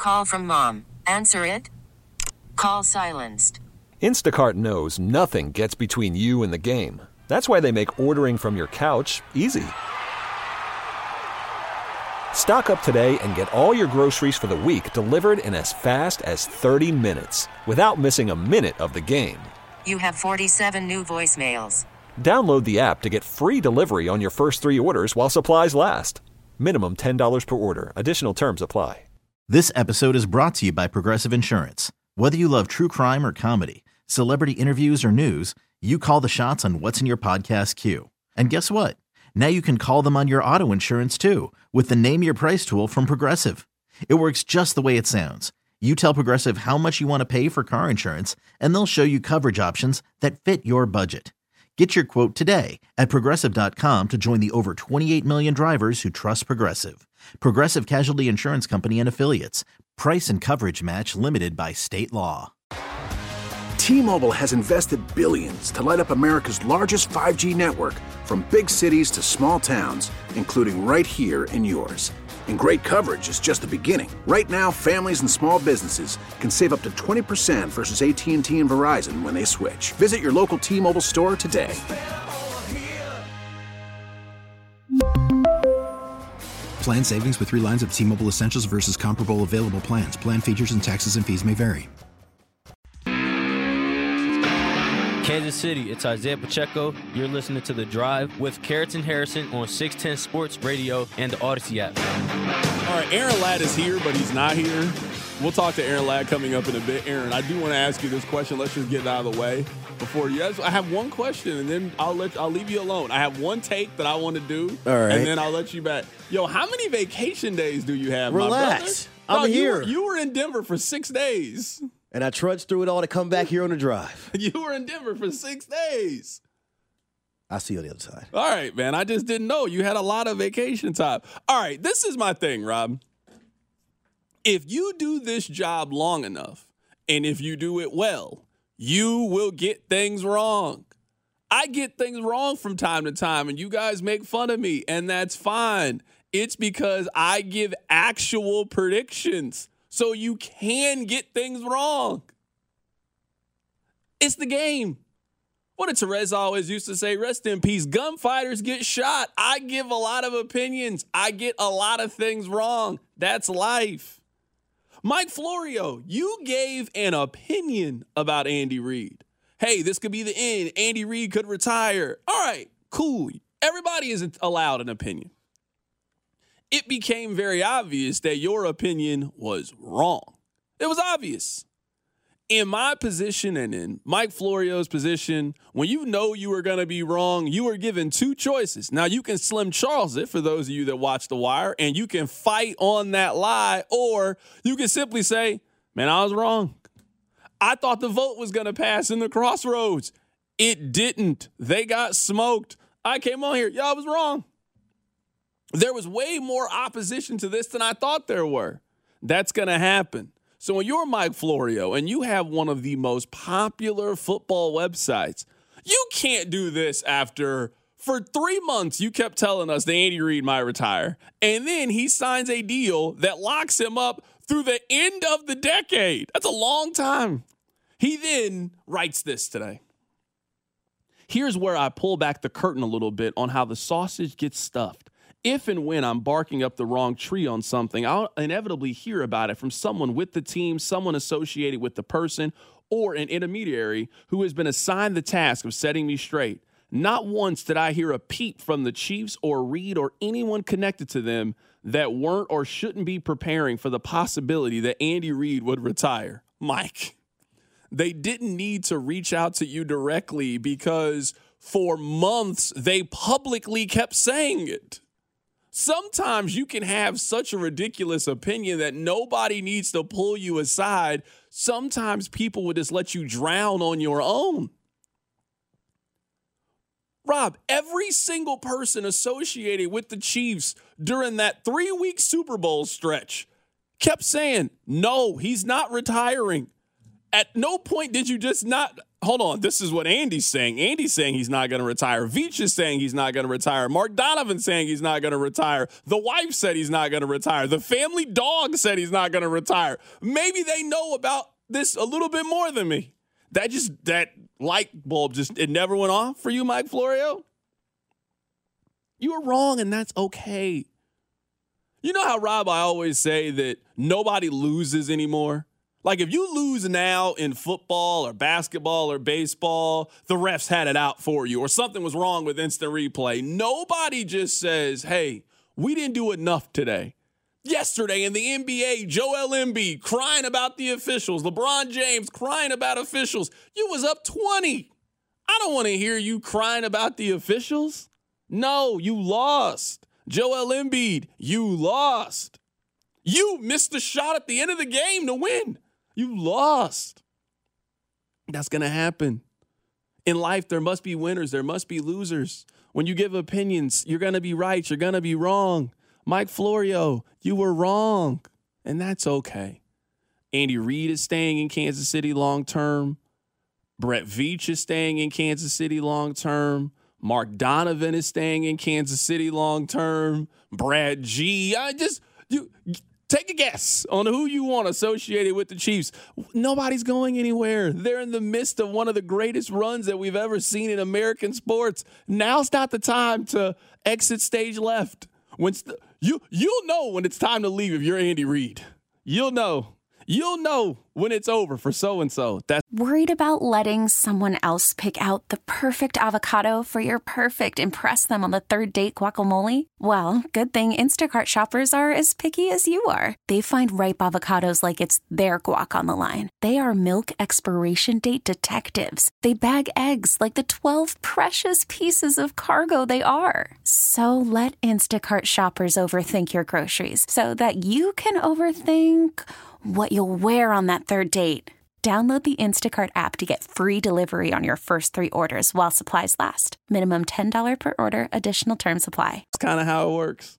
Call from mom. Answer it. Call silenced. Instacart knows nothing gets between you and the game. That's why they make ordering from your couch easy. Stock up today and get all your groceries for the week delivered in as fast as 30 minutes without missing a minute of the game. You have 47 new voicemails. Download the app to get free delivery on your first 3 orders while supplies last. Minimum $10 per order. Additional terms apply. This episode is brought to you by Progressive Insurance. Whether you love true crime or comedy, celebrity interviews or news, you call the shots on what's in your podcast queue. And guess what? Now you can call them on your auto insurance too with the Name Your Price tool from Progressive. It works just the way it sounds. You tell Progressive how much you want to pay for car insurance, and they'll show you coverage options that fit your budget. Get your quote today at Progressive.com to join the over 28 million drivers who trust Progressive. Progressive Casualty Insurance Company and Affiliates. Price and coverage match limited by state law. T-Mobile has invested billions to light up America's largest 5G network, from big cities to small towns, including right here in yours. And great coverage is just the beginning. Right now, families and small businesses can save up to 20% versus AT&T and Verizon when they switch. Visit your local T-Mobile store today. Plan savings with 3 lines of T-Mobile Essentials versus comparable available plans. Plan features and taxes and fees may vary. Kansas City, it's Isaiah Pacheco. You're listening to The Drive with Carrington Harrison on 610 Sports Radio and the Odyssey app. All right, Aaron Ladd is here, but he's not here. We'll talk to Aaron Ladd coming up in a bit. Aaron, I do want to ask you this question. Let's just get it out of the way before you. I have one question, and then I'll leave you alone. I have one take that I want to do, all right, and then I'll let you back. Yo, how many vacation days do you have, Relax. My brother? I'm here. You were in Denver for 6 days. And I trudged through it all to come back here on the drive. You were in Denver for 6 days. I'll see you on the other side. All right, man. I just didn't know you had a lot of vacation time. All right, this is my thing, Rob. If you do this job long enough, and if you do it well, you will get things wrong. I get things wrong from time to time, and you guys make fun of me, and that's fine. It's because I give actual predictions. So you can get things wrong. It's the game. What did Therese always used to say? Rest in peace. Gunfighters get shot. I give a lot of opinions. I get a lot of things wrong. That's life. Mike Florio, you gave an opinion about Andy Reid. Hey, this could be the end. Andy Reid could retire. All right, cool. Everybody is allowed an opinion. It became very obvious that your opinion was wrong. It was obvious. In my position and in Mike Florio's position, when you know you were going to be wrong, you were given 2 choices. Now, you can Slim Charles it for those of you that watch The Wire, and you can fight on that lie, or you can simply say, man, I was wrong. I thought the vote was going to pass in the Crossroads. It didn't. They got smoked. I came on here. Yeah, I was wrong. There was way more opposition to this than I thought there were. That's going to happen. So when you're Mike Florio and you have one of the most popular football websites, you can't do this after, for 3 months, you kept telling us that Andy Reid might retire. And then he signs a deal that locks him up through the end of the decade. That's a long time. He then writes this today. Here's where I pull back the curtain a little bit on how the sausage gets stuffed. If and when I'm barking up the wrong tree on something, I'll inevitably hear about it from someone with the team, someone associated with the person, or an intermediary who has been assigned the task of setting me straight. Not once did I hear a peep from the Chiefs or Reid or anyone connected to them that weren't or shouldn't be preparing for the possibility that Andy Reid would retire. Mike, they didn't need to reach out to you directly because for months they publicly kept saying it. Sometimes you can have such a ridiculous opinion that nobody needs to pull you aside. Sometimes people would just let you drown on your own. Rob, every single person associated with the Chiefs during that 3-week Super Bowl stretch kept saying, no, he's not retiring. At no point did you just not – hold on. This is what Andy's saying. Andy's saying he's not going to retire. Veach is saying he's not going to retire. Mark Donovan saying he's not going to retire. The wife said he's not going to retire. The family dog said he's not going to retire. Maybe they know about this a little bit more than me. That light bulb it never went off for you, Mike Florio? You were wrong, and that's okay. You know how, Rob, I always say that nobody loses anymore? Like, if you lose now in football or basketball or baseball, the refs had it out for you, or something was wrong with instant replay. Nobody just says, hey, we didn't do enough today. Yesterday in the NBA, Joel Embiid crying about the officials. LeBron James crying about officials. You was up 20. I don't want to hear you crying about the officials. No, you lost. Joel Embiid, you lost. You missed the shot at the end of the game to win. You lost. That's going to happen. In life, there must be winners. There must be losers. When you give opinions, you're going to be right. You're going to be wrong. Mike Florio, you were wrong. And that's okay. Andy Reid is staying in Kansas City long term. Brett Veach is staying in Kansas City long term. Mark Donovan is staying in Kansas City long term. Brad G. Take a guess on who you want associated with the Chiefs. Nobody's going anywhere. They're in the midst of one of the greatest runs that we've ever seen in American sports. Now's not the time to exit stage left. You'll know when it's time to leave if you're Andy Reid. You'll know. You'll know when it's over for so-and-so. Worried about letting someone else pick out the perfect avocado for your perfect impress them on the third date guacamole? Well, good thing Instacart shoppers are as picky as you are. They find ripe avocados like it's their guac on the line. They are milk expiration date detectives. They bag eggs like the 12 precious pieces of cargo they are. So let Instacart shoppers overthink your groceries so that you can overthink what you'll wear on that third date. Download the Instacart app to get free delivery on your first 3 orders while supplies last. Minimum $10 per order. Additional terms apply. That's kind of how it works.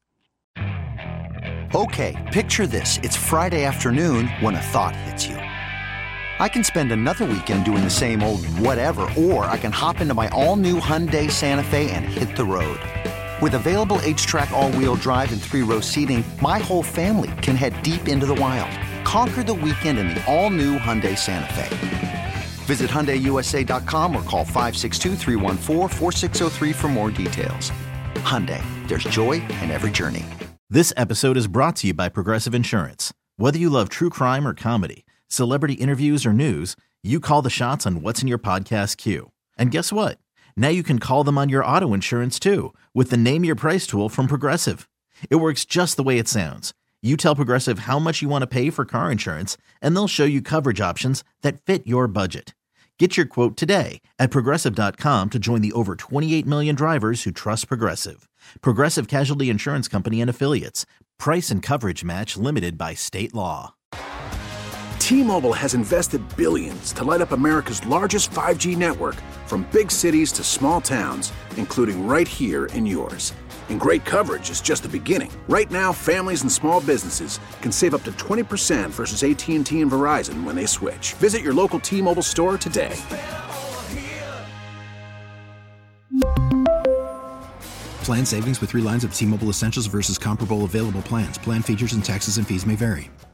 Okay, picture this. It's Friday afternoon when a thought hits you. I can spend another weekend doing the same old whatever, or I can hop into my all-new Hyundai Santa Fe and hit the road. With available H-Track all-wheel drive and 3-row seating, my whole family can head deep into the wild. Conquer the weekend in the all-new Hyundai Santa Fe. Visit HyundaiUSA.com or call 562-314-4603 for more details. Hyundai, there's joy in every journey. This episode is brought to you by Progressive Insurance. Whether you love true crime or comedy, celebrity interviews or news, you call the shots on what's in your podcast queue. And guess what? Now you can call them on your auto insurance too with the Name Your Price tool from Progressive. It works just the way it sounds. You tell Progressive how much you want to pay for car insurance, and they'll show you coverage options that fit your budget. Get your quote today at Progressive.com to join the over 28 million drivers who trust Progressive. Progressive Casualty Insurance Company and Affiliates. Price and coverage match limited by state law. T-Mobile has invested billions to light up America's largest 5G network, from big cities to small towns, including right here in yours. And great coverage is just the beginning. Right now, families and small businesses can save up to 20% versus AT&T and Verizon when they switch. Visit your local T-Mobile store today. Plan savings with 3 lines of T-Mobile Essentials versus comparable available plans. Plan features and taxes and fees may vary.